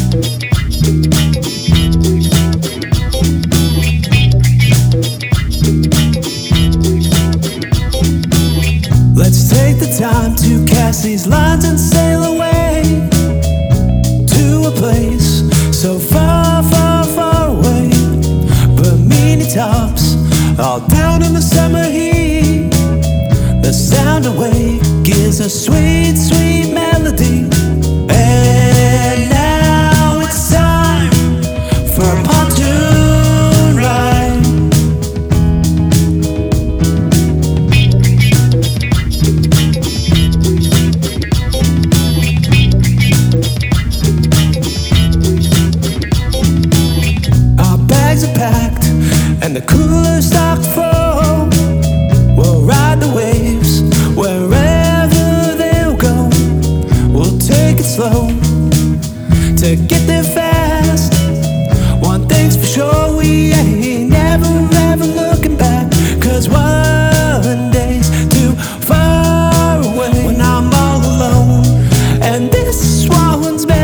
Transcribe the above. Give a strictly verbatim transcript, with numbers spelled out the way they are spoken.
Let's take the time to cast these lines and sail away to a place so far, far, far away. Bimini tops, all down in the summer heat. The sound of wave gives a sweet, sweet melody. And now it's time for a pontoon ride. Our bags are packed and the cooler's stocked full. We'll ride the waves wherever they'll go. We'll take it slow to get there fast. One thing's for sure, we ain't never ever looking back. Cause one day's too far away when I'm all alone and this one's